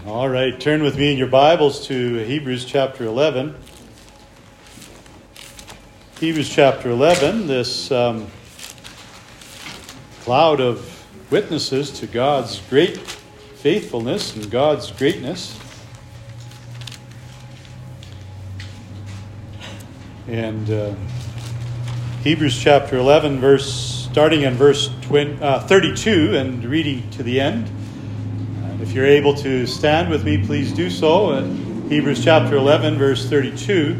All right, turn with me in your Bibles to Hebrews chapter 11. Hebrews chapter 11, this cloud of witnesses to God's great faithfulness and God's greatness. And Hebrews chapter 11, starting in verse 32 and reading to the end. If you're able to stand with me, please do so. Hebrews chapter 11, verse 32.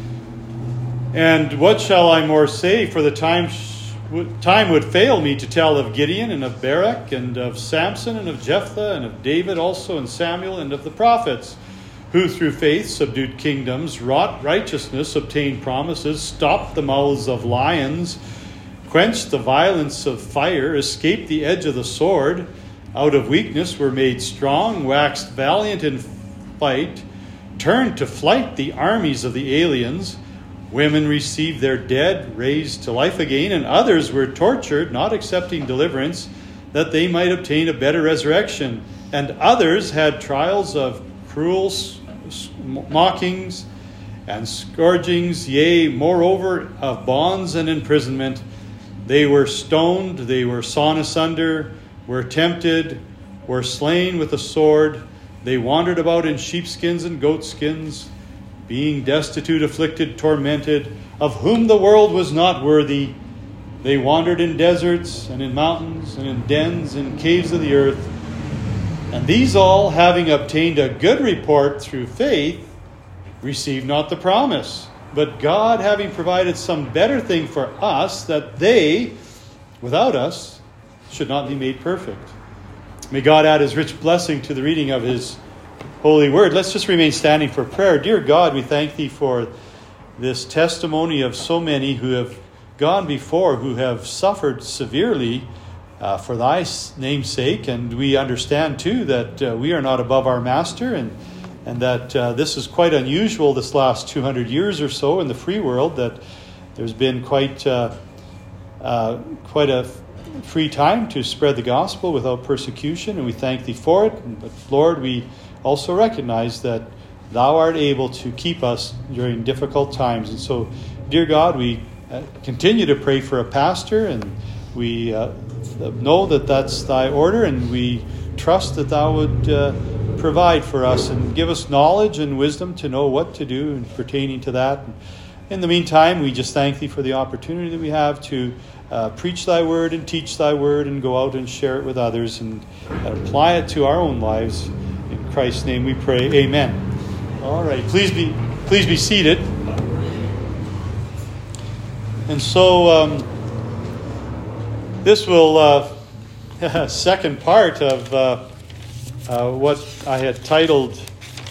And what shall I more say? For the time would fail me to tell of Gideon and of Barak and of Samson and of Jephthah and of David also and Samuel and of the prophets, who through faith subdued kingdoms, wrought righteousness, obtained promises, stopped the mouths of lions, quenched the violence of fire, escaped the edge of the sword, out of weakness were made strong, waxed valiant in fight, turned to flight the armies of the aliens. Women received their dead, raised to life again, and others were tortured, not accepting deliverance, that they might obtain a better resurrection. And others had trials of cruel mockings and scourgings, yea, moreover, of bonds and imprisonment. They were stoned, they were sawn asunder, were tempted, were slain with a sword. They wandered about in sheepskins and goatskins, being destitute, afflicted, tormented, of whom the world was not worthy. They wandered in deserts and in mountains and in dens and caves of the earth. And these all, having obtained a good report through faith, received not the promise. But God, having provided some better thing for us, that they, without us, should not be made perfect. May God add his rich blessing to the reading of his holy word. Let's just remain standing for prayer. Dear God, we thank thee for this testimony of so many who have gone before, who have suffered severely for thy name's sake. And we understand too that we are not above our master, and that this is quite unusual this last 200 years or so in the free world, that there's been quite a free time to spread the gospel without persecution, and we thank thee for it. But Lord, we also recognize that thou art able to keep us during difficult times. And so, dear God, we continue to pray for a pastor, and we know that that's thy order, and we trust that thou would provide for us and give us knowledge and wisdom to know what to do pertaining to that. In the meantime, we just thank thee for the opportunity that we have to preach thy word and teach thy word and go out and share it with others and apply it to our own lives. In Christ's name we pray. Amen. All right. Please be seated. And so this will second part of what I had titled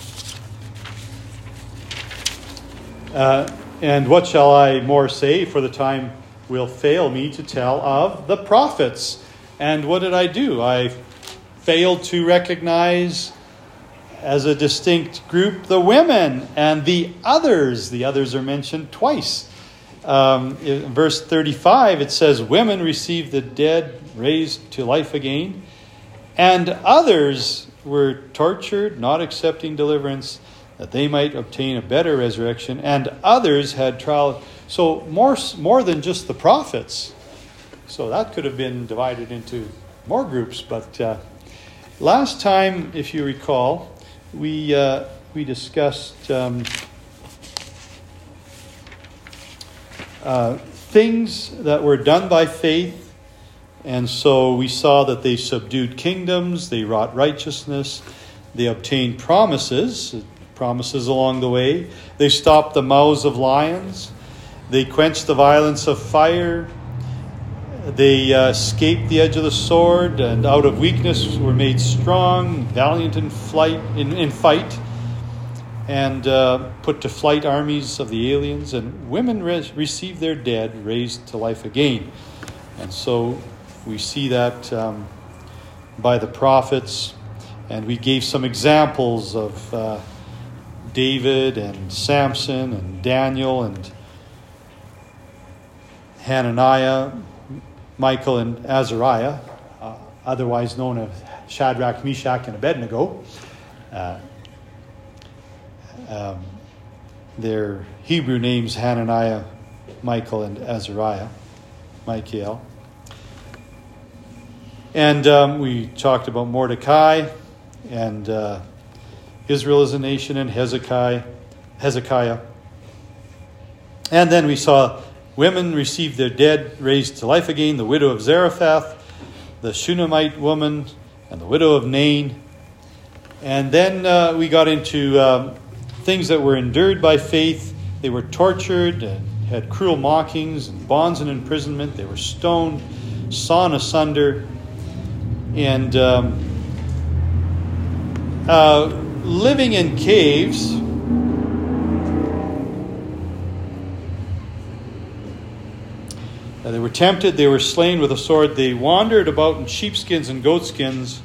and what shall I more say, for the time will fail me to tell of the prophets. And what did I do? I failed to recognize as a distinct group the women and the others. The others are mentioned twice. In verse 35, it says, women received the dead, raised to life again, and others were tortured, not accepting deliverance, that they might obtain a better resurrection, and others had trial. So more than just the prophets. So that could have been divided into more groups. But last time, if you recall, we discussed things that were done by faith. And so we saw that they subdued kingdoms, they wrought righteousness, they obtained promises along the way. They stopped the mouths of lions. They quenched the violence of fire. They escaped the edge of the sword, and out of weakness were made strong, valiant in fight, and put to flight armies of the aliens. And women received their dead, raised to life again. And so we see that by the prophets, and we gave some examples of David and Samson and Daniel and Hananiah, Michael and Azariah, otherwise known as Shadrach, Meshach, and Abednego. Their Hebrew names, Hananiah, Michael, and Azariah, Michael. And we talked about Mordecai and Israel as a nation and Hezekiah. And then we saw women receive their dead raised to life again, the widow of Zarephath, the Shunammite woman, and the widow of Nain. And then we got into things that were endured by faith. They were tortured and had cruel mockings and bonds and imprisonment. They were stoned, sawn asunder, and living in caves. They were tempted, they were slain with a sword, they wandered about in sheepskins and goatskins.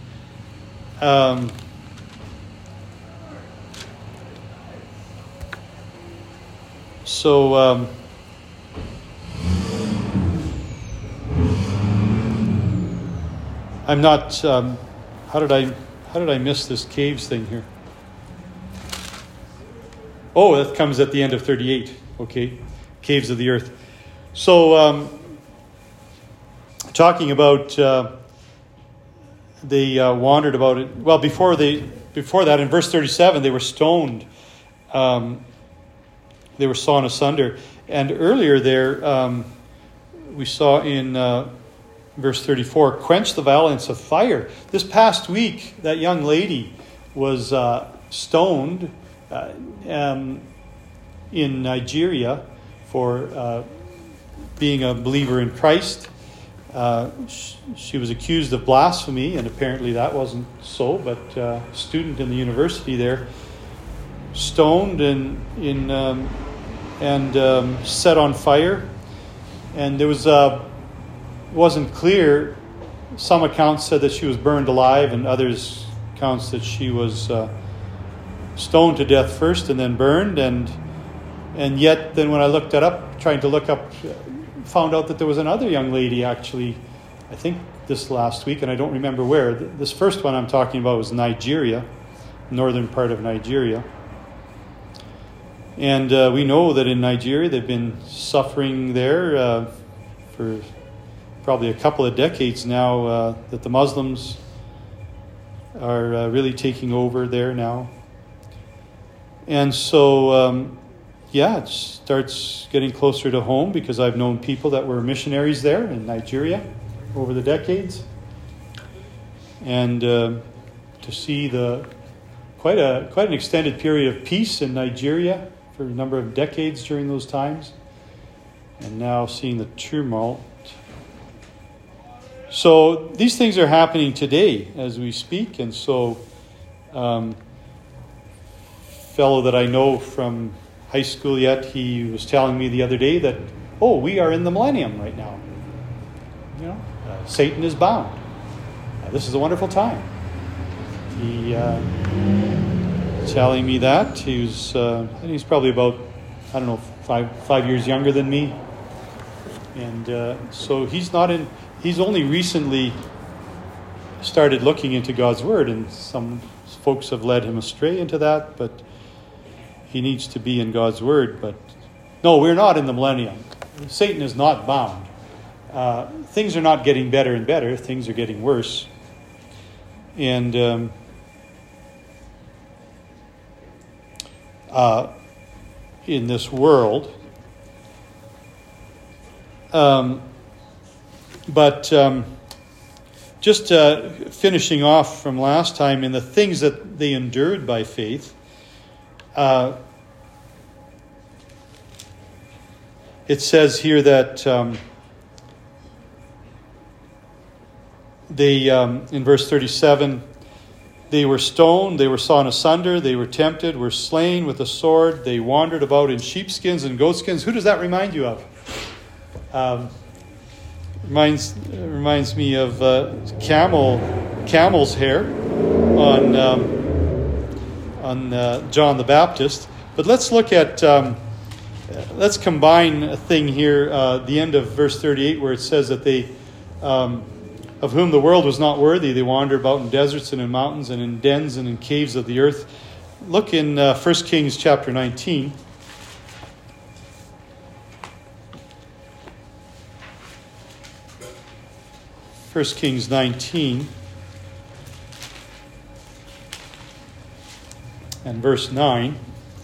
I'm not. How did I miss this caves thing here? Oh, that comes at the end of 38. Okay, caves of the earth. So, talking about they wandered about it. Well, before that, in verse 37, they were stoned. They were sawn asunder. And earlier there, we saw in verse 34, quench the violence of fire. This past week, that young lady was stoned in Nigeria for being a believer in Christ. She was accused of blasphemy, and apparently that wasn't so, but a student in the university there, stoned and set on fire. And there wasn't clear. Some accounts said that she was burned alive, and others accounts that she was stoned to death first and then burned. And yet then when I looked that up, trying to look up, found out that there was another young lady actually, I think this last week, and I don't remember where. This first one I'm talking about was Nigeria, northern part of Nigeria. And we know that in Nigeria they've been suffering there for probably a couple of decades now, that the Muslims are really taking over there now. And so, it starts getting closer to home, because I've known people that were missionaries there in Nigeria over the decades. And to see quite an extended period of peace in Nigeria for a number of decades during those times, and now seeing the turmoil. So these things are happening today as we speak. And so fellow that I know from high school yet, he was telling me the other day that, we are in the millennium right now. Satan is bound. This is a wonderful time. He telling me that. He was, I think he's probably about, 5 years younger than me. And so he's only recently started looking into God's Word, and some folks have led him astray into that, but he needs to be in God's Word. But no, we're not in the millennium. Satan is not bound. Things are not getting better and better. Things are getting worse. And in this world. Just finishing off from last time, in the things that they endured by faith, it says here that they, in verse 37, they were stoned, they were sawn asunder, they were tempted, were slain with a sword, they wandered about in sheepskins and goatskins. Who does that remind you of? Reminds me of camel's hair on John the Baptist. But let's look at let's combine a thing here. The end of verse 38, where it says that they of whom the world was not worthy. They wander about in deserts and in mountains and in dens and in caves of the earth. Look in 1 Kings chapter 19. First Kings 19 and verse 9.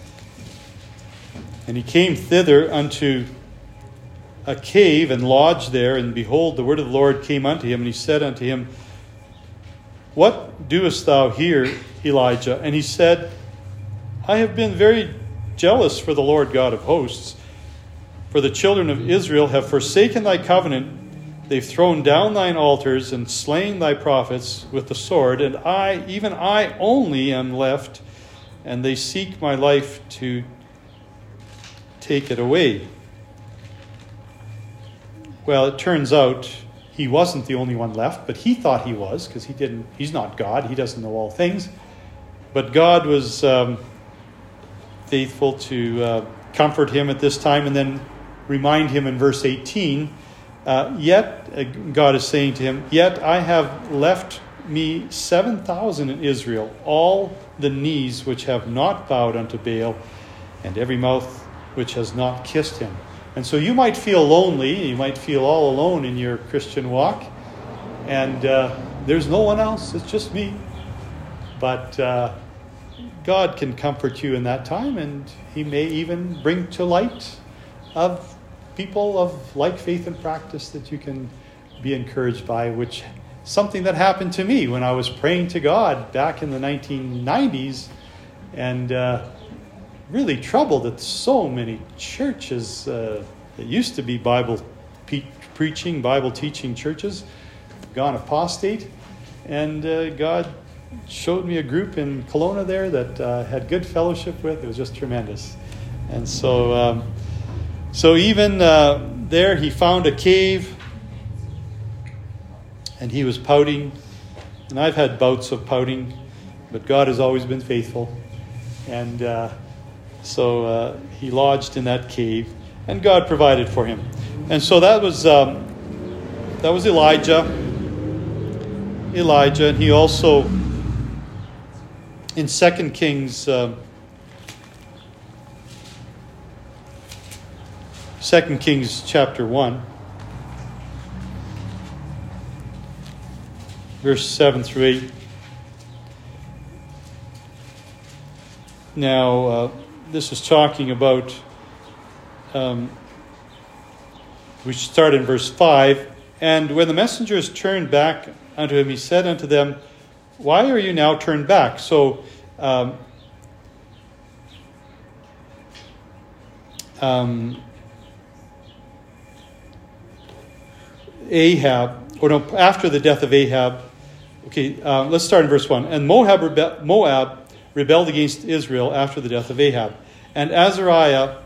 And he came thither unto a cave and lodged there, and behold, the word of the Lord came unto him, and he said unto him, What doest thou here, Elijah? And he said, I have been very jealous for the Lord God of hosts, for the children of Israel have forsaken thy covenant. They've thrown down thine altars and slain thy prophets with the sword, and I, even I only, am left, and they seek my life to take it away. Well, it turns out he wasn't the only one left, but he thought he was, because he's not God. He doesn't know all things. But God was faithful to comfort him at this time, and then remind him in verse 18, yet, God is saying to him, Yet I have left me 7,000 in Israel, all the knees which have not bowed unto Baal, and every mouth which has not kissed him. And so you might feel lonely, you might feel all alone in your Christian walk, and there's no one else, it's just me. But God can comfort you in that time, and he may even bring to light of people of like faith and practice that you can be encouraged by, which something that happened to me when I was praying to God back in the 1990s, and really troubled that so many churches that used to be Bible preaching, Bible teaching churches, gone apostate. And God showed me a group in Kelowna there that had good fellowship with. It was just tremendous. And so even there he found a cave, and he was pouting. And I've had bouts of pouting, but God has always been faithful. And so he lodged in that cave, and God provided for him. And so that was Elijah. And he also, in 2 Kings, 2 Kings chapter 1, verse 7 through 8. Now, this is talking about, we should start in verse 5. And when the messengers turned back unto him, he said unto them, Why are you now turned back? So, after the death of Ahab, let's start in verse 1. And Moab rebelled against Israel after the death of Ahab. And Ahaziah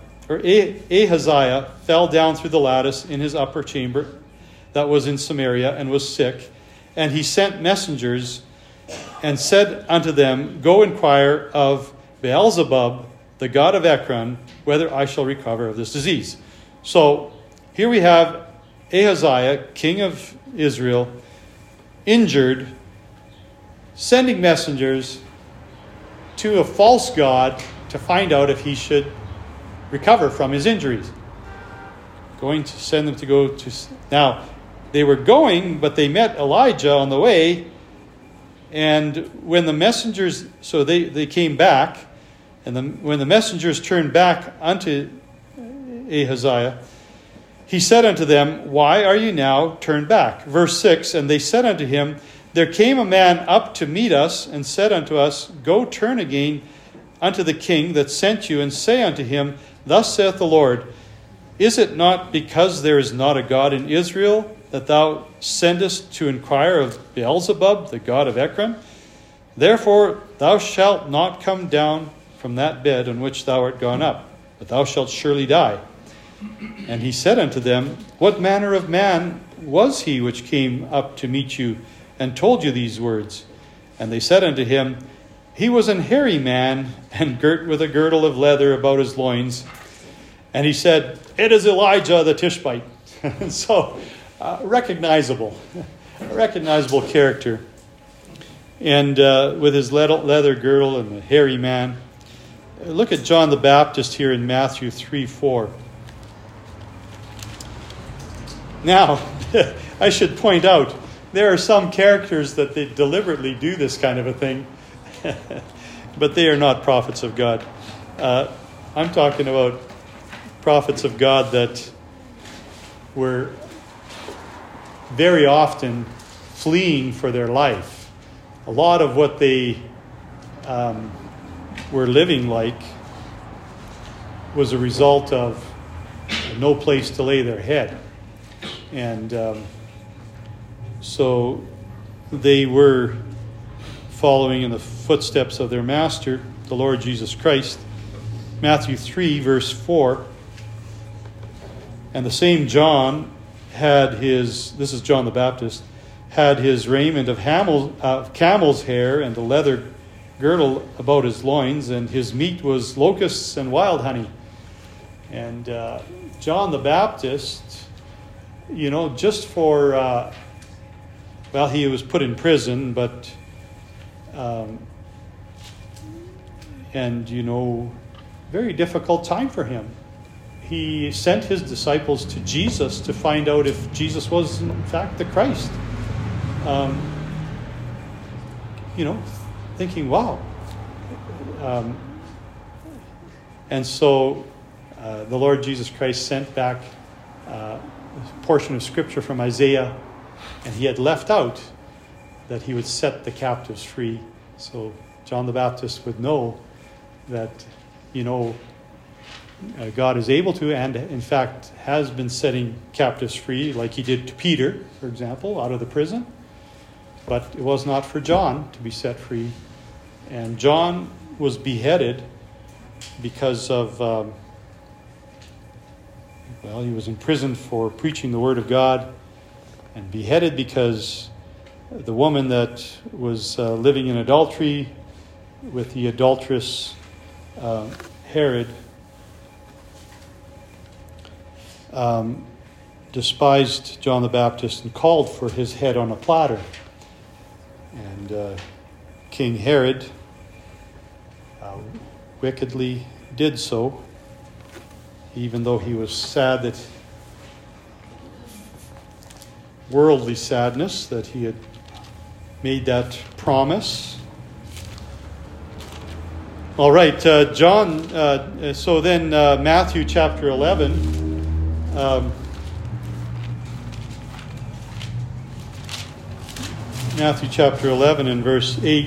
fell down through the lattice in his upper chamber that was in Samaria, and was sick. And he sent messengers and said unto them, Go inquire of Beelzebub, the god of Ekron, whether I shall recover of this disease. So here we have Ahaziah, king of Israel, injured, sending messengers to a false god to find out if he should recover from his injuries. Going to send them to go to... Now, they were going, but they met Elijah on the way. And when the messengers... So they came back. And when the messengers turned back unto Ahaziah, he said unto them, Why are you now turned back? Verse 6, And they said unto him, There came a man up to meet us, and said unto us, Go turn again unto the king that sent you, and say unto him, Thus saith the Lord, Is it not because there is not a God in Israel, that thou sendest to inquire of Beelzebub, the god of Ekron? Therefore thou shalt not come down from that bed on which thou art gone up, but thou shalt surely die. And he said unto them, What manner of man was he which came up to meet you, and told you these words? And they said unto him, He was an hairy man, and girt with a girdle of leather about his loins. And he said, It is Elijah the Tishbite. So, recognizable. a recognizable character. And with his leather girdle and the hairy man. Look at John the Baptist here in Matthew 3:4. Now, I should point out, there are some characters that they deliberately do this kind of a thing, but they are not prophets of God. I'm talking about prophets of God that were very often fleeing for their life. A lot of what they were living like was a result of no place to lay their head. And so they were following in the footsteps of their master, the Lord Jesus Christ. Matthew 3, verse 4. And the same John had this is John the Baptist, had his raiment of camel's hair and a leather girdle about his loins, and his meat was locusts and wild honey. And John the Baptist, just for, he was put in prison, but, very difficult time for him. He sent his disciples to Jesus to find out if Jesus was in fact the Christ. Thinking, wow. And so the Lord Jesus Christ sent back a portion of Scripture from Isaiah, and he had left out that he would set the captives free. So John the Baptist would know that, God is able to, and in fact has been setting captives free, like he did to Peter, for example, out of the prison. But it was not for John to be set free. And John was beheaded because of, he was imprisoned for preaching the Word of God, and beheaded because the woman that was living in adultery with the adulterous Herod despised John the Baptist and called for his head on a platter. And King Herod wickedly did so, even though he was sad that worldly sadness that he had made that promise. All right, John. So then, Matthew chapter 11. Matthew chapter 11 and verse 8.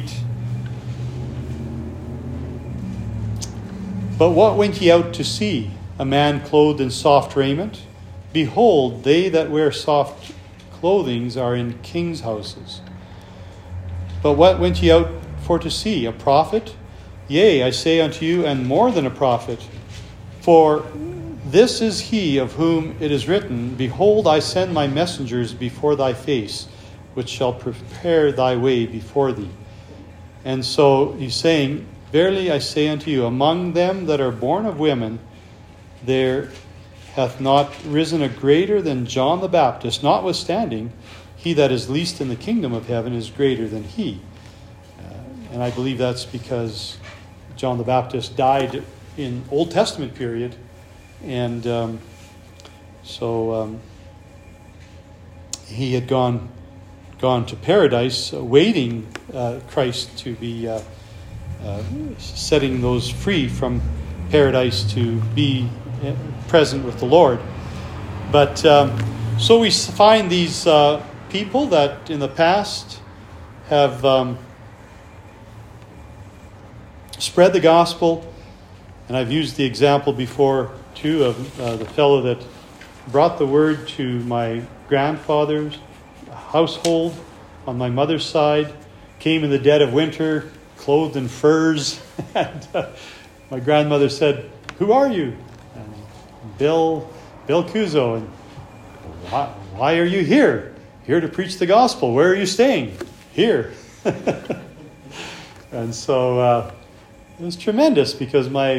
But what went ye out to see? A man clothed in soft raiment? Behold, they that wear soft clothing are in kings' houses. But what went ye out for to see? A prophet? Yea, I say unto you, and more than a prophet. For this is he of whom it is written, Behold, I send my messengers before thy face, which shall prepare thy way before thee. And so he's saying, Verily I say unto you, among them that are born of women, there hath not risen a greater than John the Baptist. Notwithstanding, he that is least in the kingdom of heaven is greater than he. And I believe that's because John the Baptist died in Old Testament period. And he had gone to paradise, awaiting Christ to be setting those free from paradise to be present with the Lord. But so we find these people that in the past have spread the gospel. And I've used the example before too of the fellow that brought the word to my grandfather's household on my mother's side, came in the dead of winter, clothed in furs. And my grandmother said, "Who are you?" And Bill Cuso. And why are you here? Here to preach the gospel. Where are you staying? Here. And so it was tremendous because my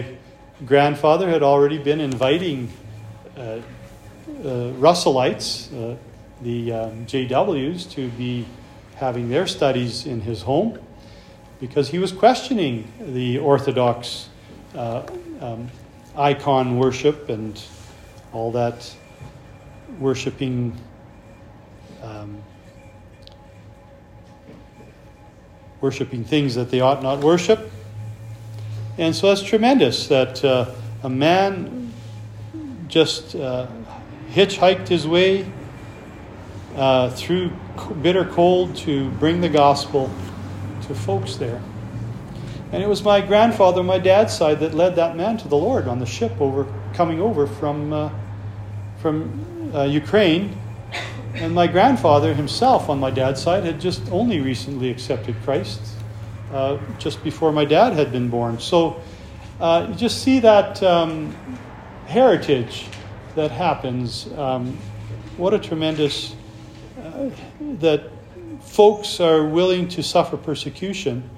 grandfather had already been inviting Russellites, the JWs to be having their studies in his home, because he was questioning the Orthodox icon worship and all that worshiping things that they ought not worship. And so it's tremendous that a man just hitchhiked his way through bitter cold to bring the gospel to folks there. And it was my grandfather on my dad's side that led that man to the Lord on the ship coming over from Ukraine. And my grandfather himself on my dad's side had just only recently accepted Christ just before my dad had been born. So you just see that heritage that happens. What a tremendous that folks are willing to suffer persecution.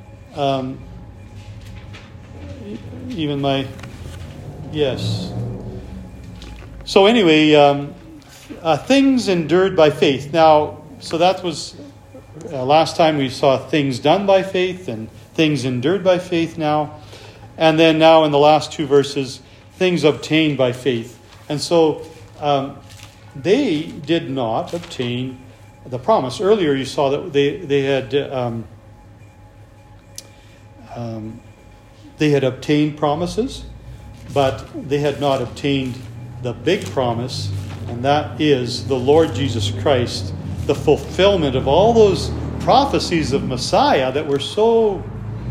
Even my yes. So anyway, things endured by faith. Now, so that was last time we saw things done by faith and things endured by faith now. And then now in the last two verses, things obtained by faith. And so they did not obtain the promise. Earlier you saw that they had obtained promises, but they had not obtained the big promise, and that is the Lord Jesus Christ, the fulfillment of all those prophecies of Messiah that were so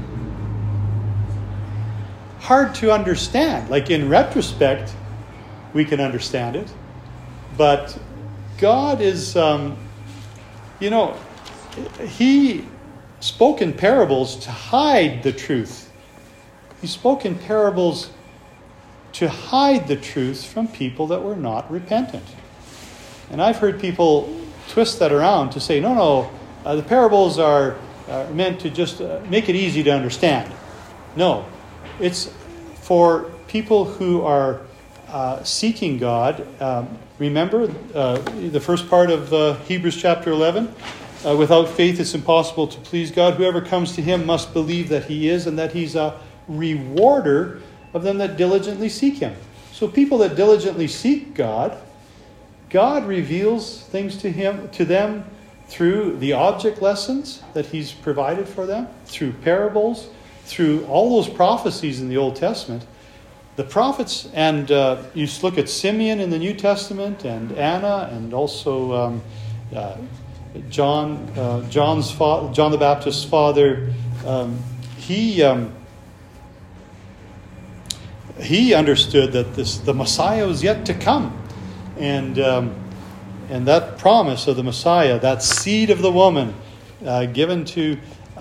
hard to understand. Like in retrospect, we can understand it, but God is, He spoke in parables to hide the truth. He spoke in parables to hide the truth from people that were not repentant. And I've heard people twist that around to say, no, the parables are meant to just make it easy to understand. No, it's for people who are seeking God. Remember the first part of Hebrews chapter 11? Without faith it's impossible to please God. Whoever comes to him must believe that he is, and that he's a rewarder of them that diligently seek him. So people that diligently seek God, God reveals things to them through the object lessons that he's provided for them, through parables, through all those prophecies in the Old Testament. The prophets, and you look at Simeon in the New Testament, and Anna, and also John the Baptist's father. He understood that the Messiah was yet to come, and that promise of the Messiah, that seed of the woman, given to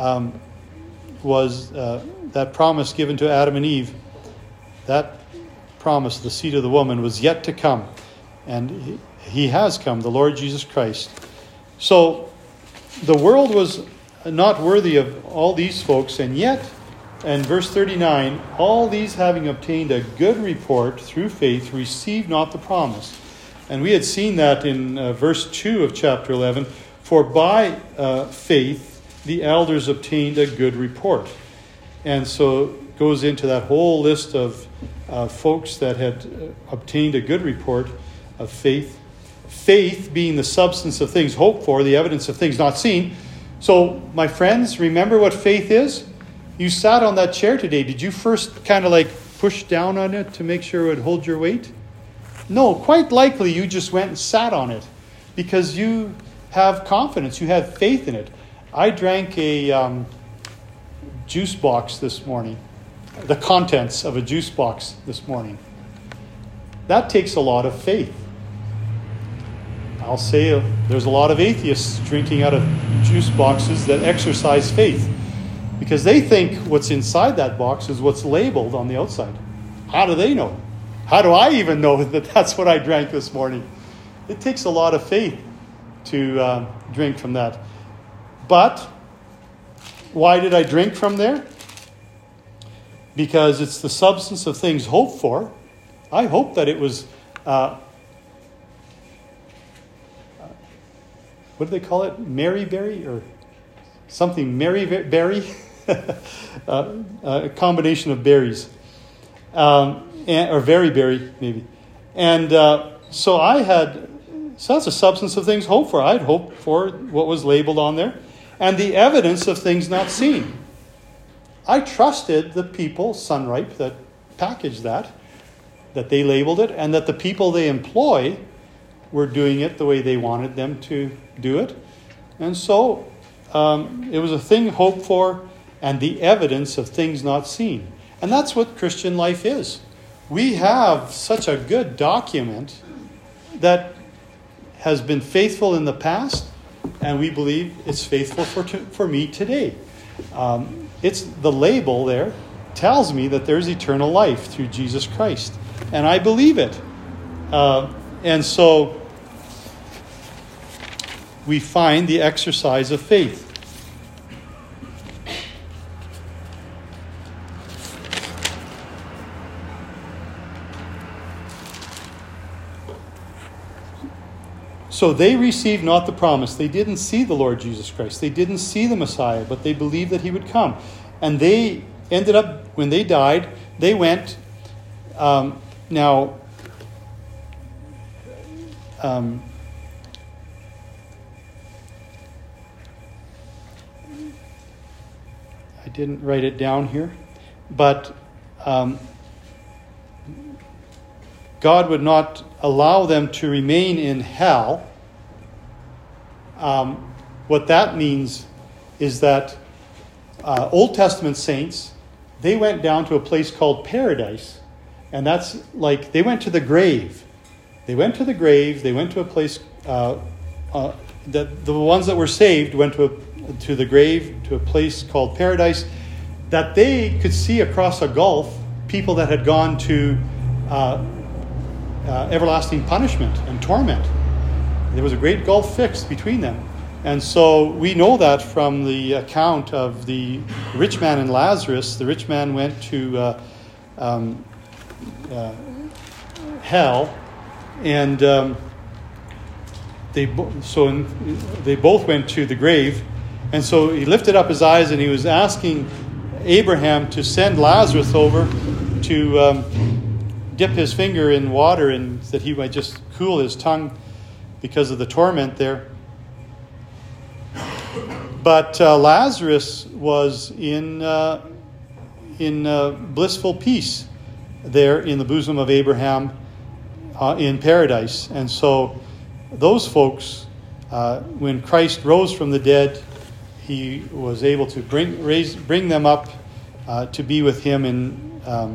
was that promise given to Adam and Eve. That promise, the seed of the woman, was yet to come, and he has come, the Lord Jesus Christ. So the world was not worthy of all these folks, and yet, in verse 39, all these having obtained a good report through faith received not the promise. And we had seen that in verse 2 of chapter 11. For by faith the elders obtained a good report. And so it goes into that whole list of folks that had obtained a good report of faith. Faith being the substance of things hoped for, the evidence of things not seen. So, my friends, remember what faith is? You sat on that chair today. Did you first kind of like push down on it to make sure it would hold your weight? No, quite likely you just went and sat on it because you have confidence. You have faith in it. I drank a juice box this morning. The contents of a juice box this morning. That takes a lot of faith. I'll say there's a lot of atheists drinking out of juice boxes that exercise faith because they think what's inside that box is what's labeled on the outside. How do they know? How do I even know that that's what I drank this morning? It takes a lot of faith to drink from that. But why did I drink from there? Because it's the substance of things hoped for. I hope that it was what do they call it? Maryberry or something? Maryberry? A combination of berries. Or very berry, maybe. And so that's a substance of things hoped for. I'd hoped for what was labeled on there. And the evidence of things not seen. I trusted the people, Sunripe, that packaged that they labeled it, and that the people they employ were doing it the way they wanted them to do it. And so it was a thing hoped for and the evidence of things not seen. And that's what Christian life is. We have such a good document that has been faithful in the past, and we believe it's faithful for me today. It's the label there tells me that there's eternal life through Jesus Christ, and I believe it. And so we find the exercise of faith. So they received not the promise. They didn't see the Lord Jesus Christ. They didn't see the Messiah, but they believed that he would come. And they ended up, when they died, they went, I didn't write it down here, but God would not allow them to remain in hell. What that means is that Old Testament saints, they went down to a place called paradise. And that's like, they went to the grave. They went to the grave. They went to a place, that the ones that were saved went to the grave, to a place called paradise, that they could see across a gulf people that had gone to everlasting punishment and torment. There was a great gulf fixed between them. And so we know that from the account of the rich man and Lazarus. The rich man went to hell, and they both went to the grave. And so he lifted up his eyes and he was asking Abraham to send Lazarus over to dip his finger in water and that he might just cool his tongue because of the torment there. But Lazarus was in blissful peace there in the bosom of Abraham in paradise. And so those folks, when Christ rose from the dead, he was able to bring them up to be with him and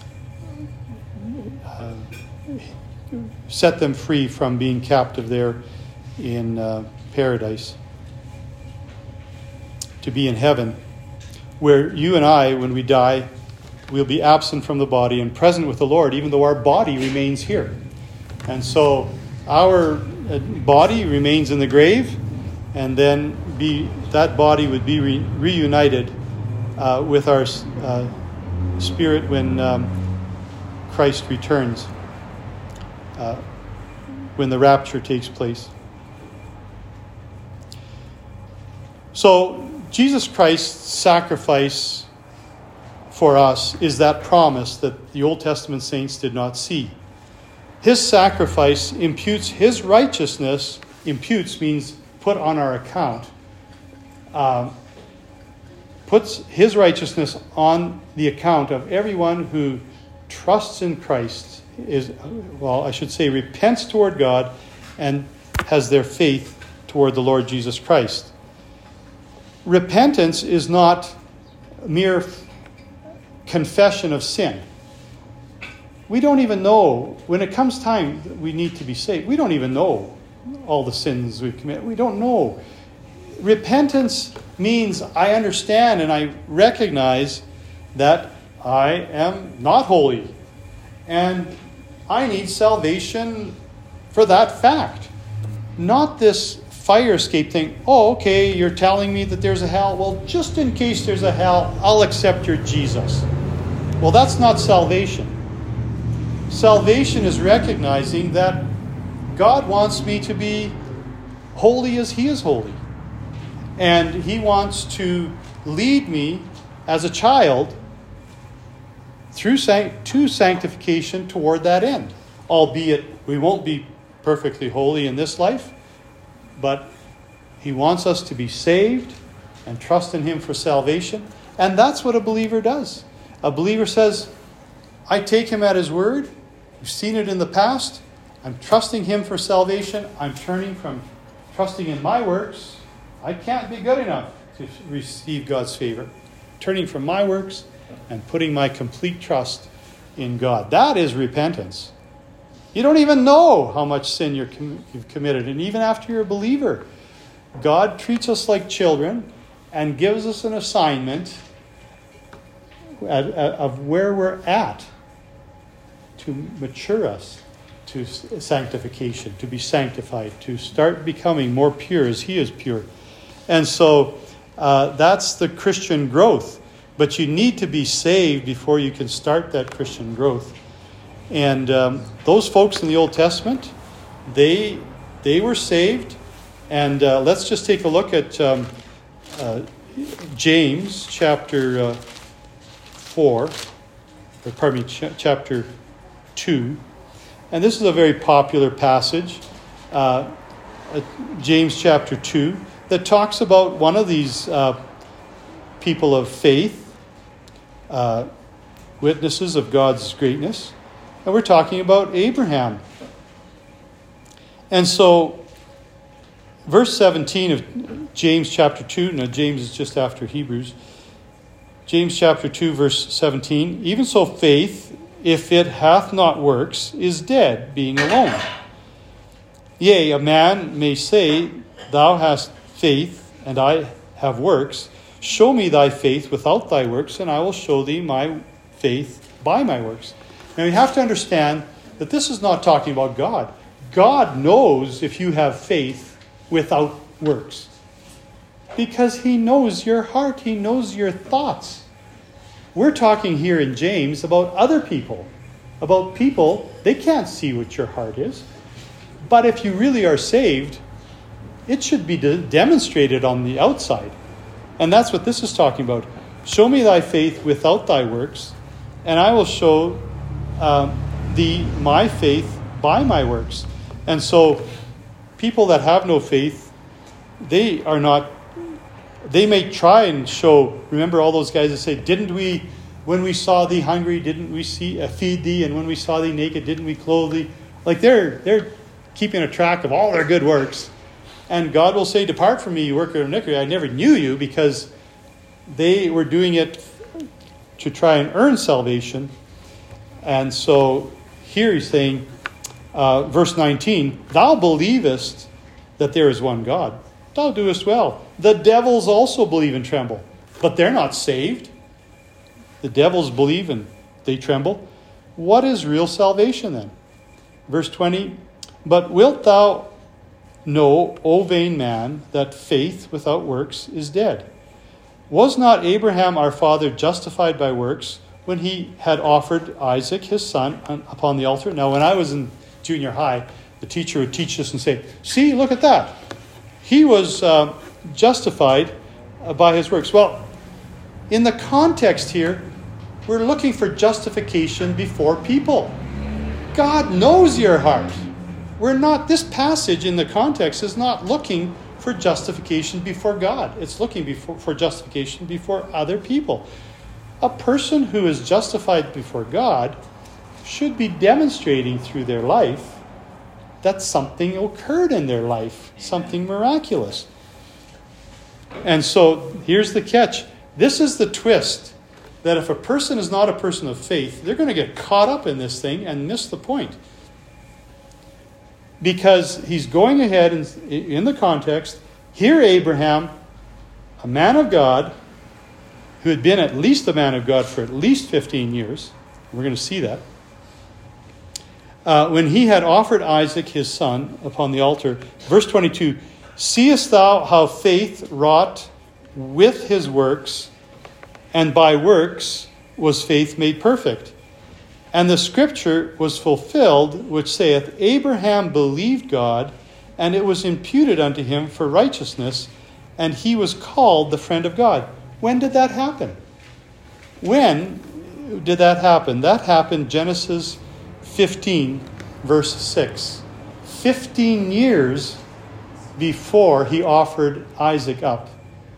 set them free from being captive there in paradise, to be in heaven, where you and I, when we die, we'll be absent from the body and present with the Lord, even though our body remains here. And so our body remains in the grave, and then that body would be reunited with our spirit when Christ returns, when the rapture takes place. So Jesus Christ's sacrifice for us is that promise that the Old Testament saints did not see. His sacrifice imputes his righteousness. Imputes means put on our account. Puts his righteousness on the account of everyone who trusts in Christ, repents toward God and has their faith toward the Lord Jesus Christ. Repentance is not mere confession of sin. We don't even know, when it comes time that we need to be saved, we don't even know all the sins we've committed. We don't know. Repentance means I understand and I recognize that I am not holy and I need salvation for that fact. Not this fire escape thing. Oh, okay, you're telling me that there's a hell. Well, just in case there's a hell, I'll accept your Jesus. Well, that's not salvation. Salvation is recognizing that God wants me to be holy as he is holy. And he wants to lead me as a child to sanctification toward that end. Albeit we won't be perfectly holy in this life, but he wants us to be saved and trust in him for salvation. And that's what a believer does. A believer says, I take him at his word. We've seen it in the past. I'm trusting him for salvation. I'm turning from trusting in my works. I can't be good enough to receive God's favor. Turning from my works and putting my complete trust in God. That is repentance. You don't even know how much sin you've committed. And even after you're a believer, God treats us like children and gives us an assignment of where we're at to mature us to sanctification, to be sanctified, to start becoming more pure as he is pure. And so that's the Christian growth. But you need to be saved before you can start that Christian growth. And those folks in the Old Testament, they were saved. And let's just take a look at James chapter chapter 2. And this is a very popular passage, James chapter 2, that talks about one of these people of faith, witnesses of God's greatness. And we're talking about Abraham. And so, verse 17 of James chapter 2, now James is just after Hebrews. James chapter 2, verse 17, even so faith, if it hath not works, is dead, being alone. Yea, a man may say, thou hast faith, and I have works. Show me thy faith without thy works, and I will show thee my faith by my works. Now you have to understand that this is not talking about God. God knows if you have faith without works. Because he knows your heart. He knows your thoughts. We're talking here in James about other people. About people, they can't see what your heart is. But if you really are saved, it should be demonstrated on the outside. And that's what this is talking about. Show me thy faith without thy works, and I will show thee my faith by my works. And so people that have no faith, they may try and show, remember all those guys that say, didn't we, when we saw thee hungry, didn't we feed thee? And when we saw thee naked, didn't we clothe thee? Like they're keeping a track of all their good works. And God will say, depart from me, you worker of iniquity. I never knew you, because they were doing it to try and earn salvation. And so here he's saying, verse 19, thou believest that there is one God. Thou doest well. The devils also believe and tremble, but they're not saved. The devils believe and they tremble. What is real salvation then? Verse 20, but wilt thou know, O vain man, that faith without works is dead? Was not Abraham our father justified by works when he had offered Isaac his son upon the altar? Now, when I was in junior high, the teacher would teach us and say, see, look at that. He was justified by his works. Well, in the context here, we're looking for justification before people. God knows your heart. This passage in the context is not looking for justification before God. It's looking for justification before other people. A person who is justified before God should be demonstrating through their life that something occurred in their life, something miraculous. And so here's the catch. This is the twist, that if a person is not a person of faith, they're going to get caught up in this thing and miss the point. Because he's going ahead in the context, here Abraham, a man of God, who had been at least a man of God for at least 15 years, we're going to see that, when he had offered Isaac his son upon the altar, verse 22, seest thou how faith wrought with his works, and by works was faith made perfect? And the scripture was fulfilled, which saith, Abraham believed God, and it was imputed unto him for righteousness, and he was called the friend of God. When did that happen? When did that happen? That happened Genesis 15, verse 6. 15 years before he offered Isaac up.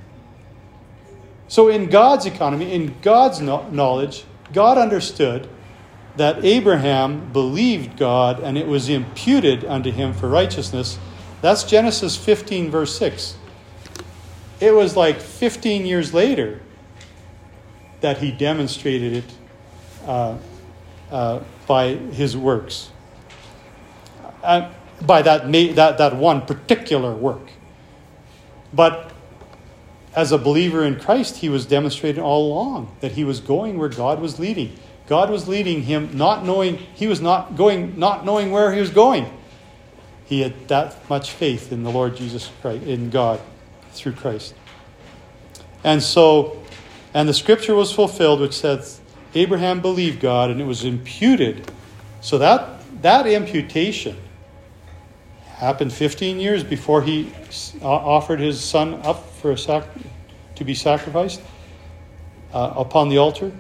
So in God's economy, in God's knowledge, God understood that Abraham believed God and it was imputed unto him for righteousness. That's Genesis 15, verse 6. It was like 15 years later that he demonstrated it by his works. By that one particular work. But as a believer in Christ, he was demonstrating all along that he was going where God was leading. God was leading him, not knowing where he was going. He had that much faith in the Lord Jesus Christ, in God, through Christ. And the scripture was fulfilled, which says, Abraham believed God, and it was imputed. So that imputation happened 15 years before he offered his son up for to be sacrificed upon the altar.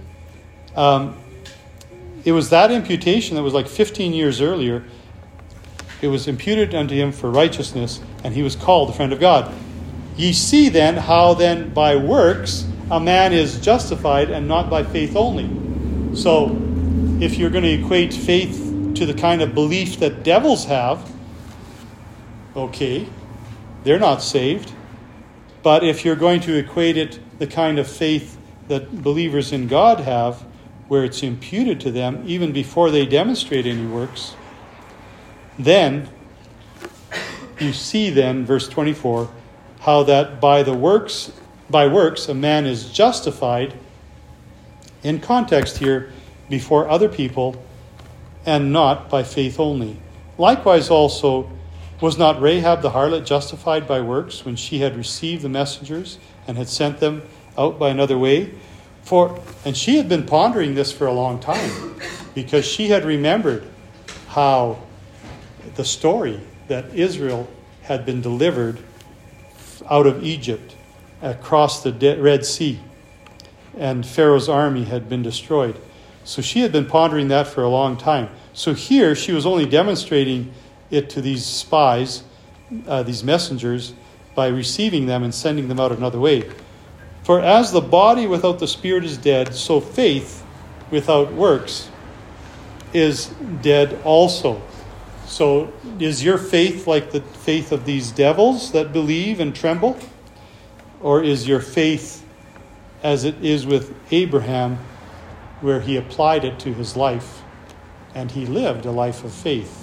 It was that imputation that was like 15 years earlier. It was imputed unto him for righteousness, and he was called the friend of God. Ye see then how then by works a man is justified, and not by faith only. So if you're going to equate faith to the kind of belief that devils have, okay, they're not saved. But if you're going to equate it the kind of faith that believers in God have, where it's imputed to them even before they demonstrate any works, then you see then, verse 24, how that by works a man is justified, in context here, before other people, and not by faith only. Likewise also, was not Rahab the harlot justified by works when she had received the messengers and had sent them out by another way? And she had been pondering this for a long time, because she had remembered how the story that Israel had been delivered out of Egypt across the Red Sea, and Pharaoh's army had been destroyed. So she had been pondering that for a long time. So here she was only demonstrating it to these spies, these messengers, by receiving them and sending them out another way. For as the body without the spirit is dead, so faith without works is dead also. So is your faith like the faith of these devils that believe and tremble? Or is your faith as it is with Abraham, where he applied it to his life and he lived a life of faith?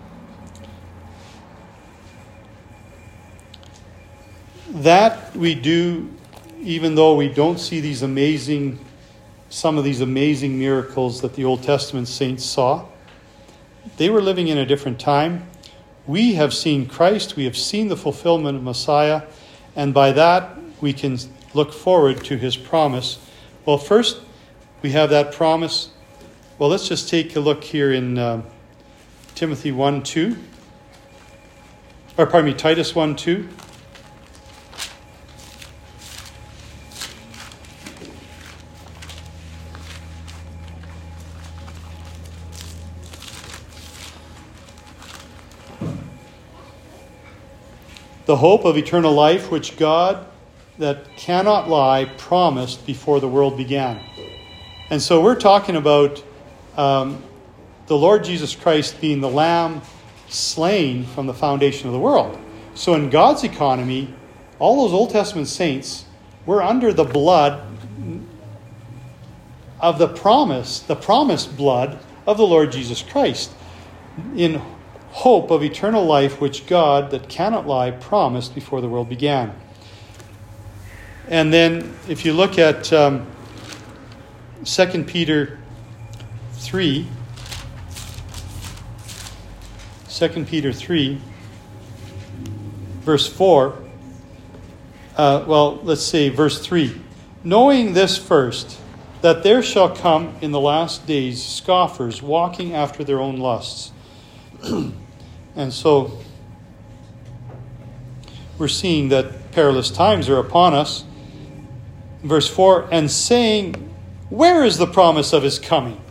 That we do, even though we don't see some of these amazing miracles that the Old Testament saints saw. They were living in a different time. We have seen Christ. We have seen the fulfillment of Messiah. And by that, we can look forward to his promise. Well, first, we have that promise. Well, let's just take a look here in Titus 1:2. The hope of eternal life, which God, that cannot lie, promised before the world began. And so we're talking about the Lord Jesus Christ being the Lamb slain from the foundation of the world. So in God's economy, all those Old Testament saints were under the blood of the promised blood of the Lord Jesus Christ, in hope of eternal life, which God, that cannot lie, promised before the world began. And then if you look at 2 Peter 3, 2 Peter 3, verse 4, let's say verse 3. Knowing this first, that there shall come in the last days scoffers, walking after their own lusts. And so we're seeing that perilous times are upon us. Verse 4, and saying, where is the promise of his coming?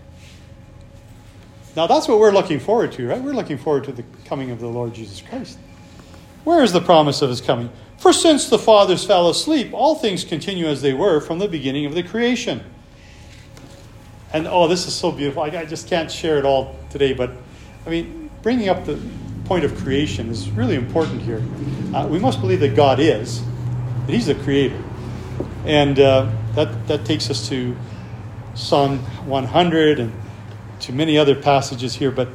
Now that's what we're looking forward to, right? We're looking forward to the coming of the Lord Jesus Christ. Where is the promise of his coming? For since the fathers fell asleep, all things continue as they were from the beginning of the creation. And this is so beautiful. I just can't share it all today, but bringing up the point of creation is really important here. We must believe that God is, that he's the creator. And that takes us to Psalm 100 and to many other passages here. But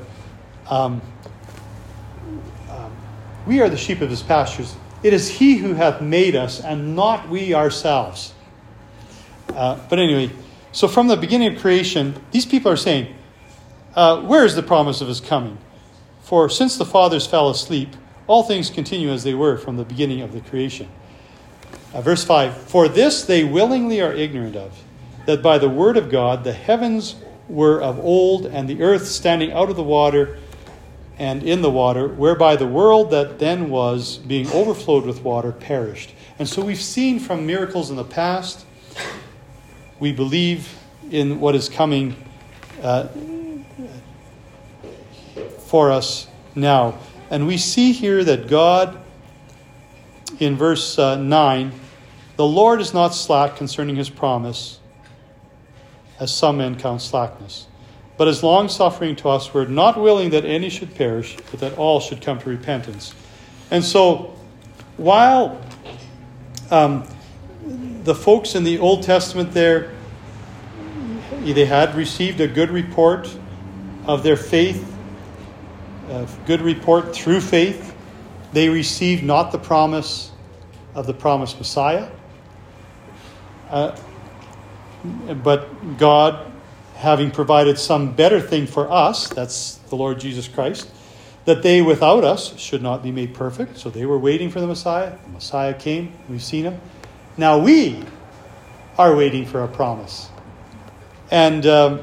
we are the sheep of his pastures. It is he who hath made us, and not we ourselves. But anyway, so from the beginning of creation, these people are saying, where is the promise of his coming? For since the fathers fell asleep, all things continue as they were from the beginning of the creation. Verse 5, for this they willingly are ignorant of, that by the word of God the heavens were of old, and the earth standing out of the water and in the water, whereby the world that then was, being overflowed with water, perished. And so we've seen from miracles in the past, we believe in what is coming for us now. And we see here that God, in verse 9, the Lord is not slack concerning his promise, as some men count slackness, but is long-suffering to usward, not willing that any should perish, but that all should come to repentance. And so, while the folks in the Old Testament there, they had received a good report of their faith, a good report through faith, they received not the promise of the promised Messiah. But God, having provided some better thing for us, that's the Lord Jesus Christ, that they without us should not be made perfect. So they were waiting for the Messiah. The Messiah came. We've seen him. Now we are waiting for a promise. And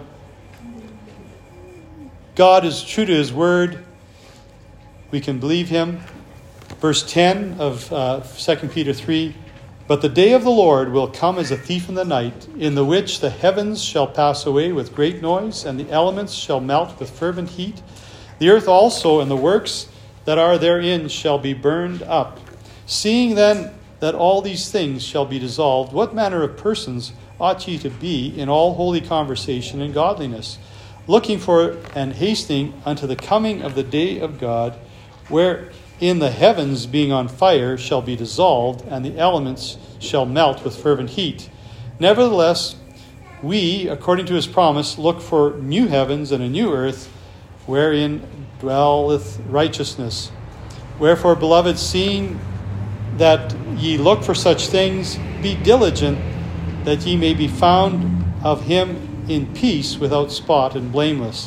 God is true to his word. We can believe him. Verse 10 of 2 Peter 3, but the day of the Lord will come as a thief in the night, in the which the heavens shall pass away with great noise, and the elements shall melt with fervent heat. The earth also and the works that are therein shall be burned up. Seeing then that all these things shall be dissolved, what manner of persons ought ye to be in all holy conversation and godliness, looking for and hastening unto the coming of the day of God, wherein the heavens being on fire shall be dissolved, and the elements shall melt with fervent heat. Nevertheless, we, according to his promise, look for new heavens and a new earth, wherein dwelleth righteousness. Wherefore, beloved, seeing that ye look for such things, be diligent that ye may be found of him in peace, without spot and blameless.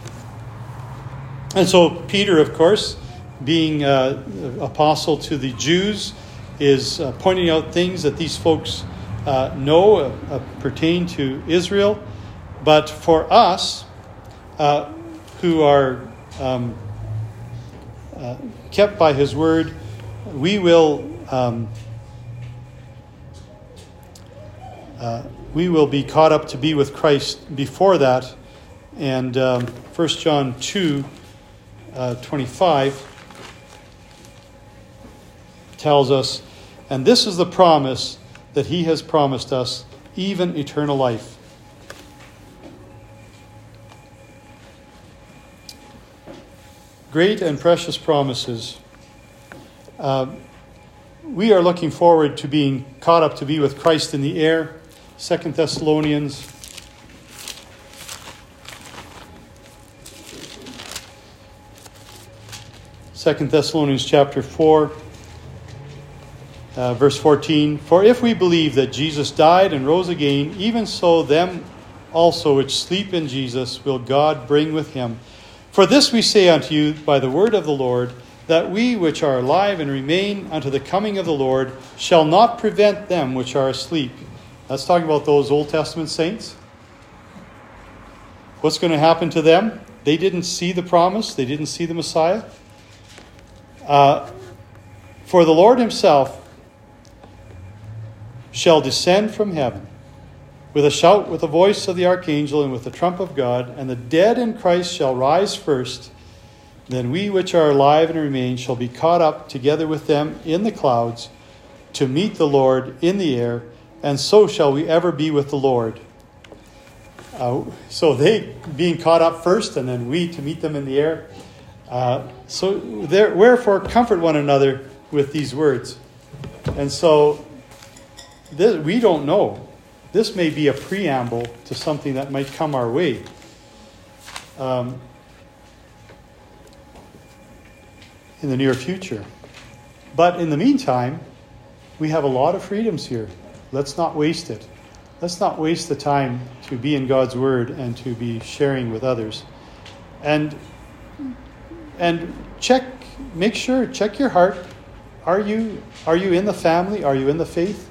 And so Peter, of course, being apostle to the Jews, is pointing out things that these folks know pertain to Israel. But for us, who are kept by his word, we will be caught up to be with Christ before that. And 1 John 2:25 tells us, and this is the promise that he has promised us, even eternal life. Great and precious promises. We are looking forward to being caught up to be with Christ in the air. 2 Thessalonians chapter 4, verse 14. For if we believe that Jesus died and rose again, even so them also which sleep in Jesus will God bring with him. For this we say unto you by the word of the Lord, that we which are alive and remain unto the coming of the Lord shall not prevent them which are asleep. That's talking about those Old Testament saints. What's going to happen to them? They didn't see the promise. They didn't see the Messiah. For the Lord himself shall descend from heaven with a shout, with the voice of the archangel, and with the trump of God, and the dead in Christ shall rise first. Then we which are alive and remain shall be caught up together with them in the clouds to meet the Lord in the air, and so shall we ever be with the Lord. So they being caught up first, and then we to meet them in the air. Wherefore comfort one another with these words. And so we don't know. This may be a preamble to something that might come our way. In the near future. But in the meantime, we have a lot of freedoms here. Let's not waste it. Let's not waste the time to be in God's Word and to be sharing with others. And make sure, check your heart. Are you in the family? Are you in the faith?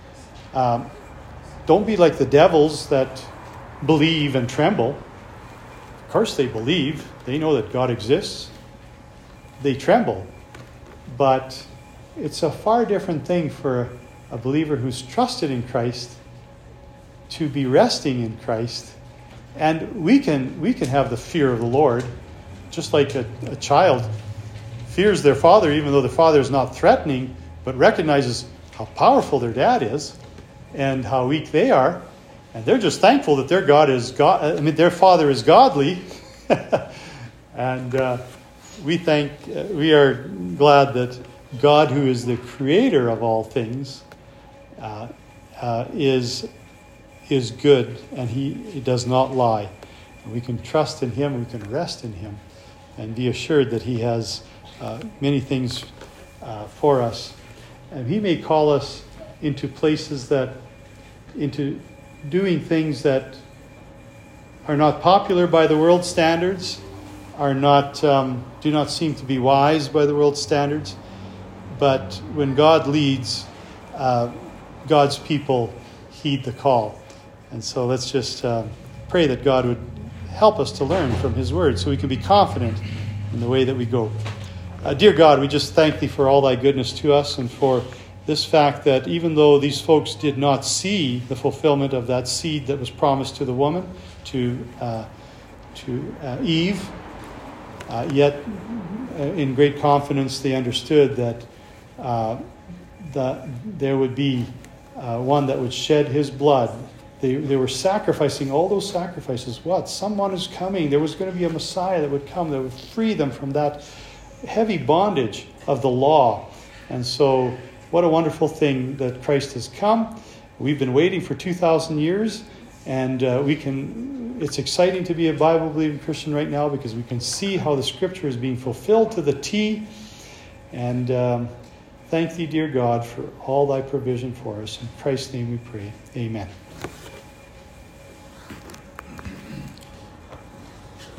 Don't be like the devils that believe and tremble. Of course they believe. They know that God exists. They tremble. But it's a far different thing for a believer who's trusted in Christ to be resting in Christ. And we can have the fear of the Lord, just like a child fears their father, even though the father is not threatening, but recognizes how powerful their dad is and how weak they are. And they're just thankful that their their father is godly. And we are glad that God, who is the creator of all things, is good, and he does not lie. And we can trust in him, we can rest in him, and be assured that he has many things for us. And he may call us into places into doing things that are not popular by the world's standards, do not seem to be wise by the world's standards. But when God leads, God's people heed the call. And so let's just pray that God would help us to learn from his word so we can be confident in the way that we go. Dear God, we just thank thee for all thy goodness to us, and for this fact that even though these folks did not see the fulfillment of that seed that was promised to the woman, to Eve, yet in great confidence they understood that there would be one that would shed his blood. They were sacrificing all those sacrifices. What? Someone is coming. There was going to be a Messiah that would come that would free them from that heavy bondage of the law. And so what a wonderful thing that Christ has come. We've been waiting for 2,000 years, and it's exciting to be a Bible-believing Christian right now because we can see how the Scripture is being fulfilled to the T. And thank thee, dear God, for all thy provision for us. In Christ's name we pray. Amen.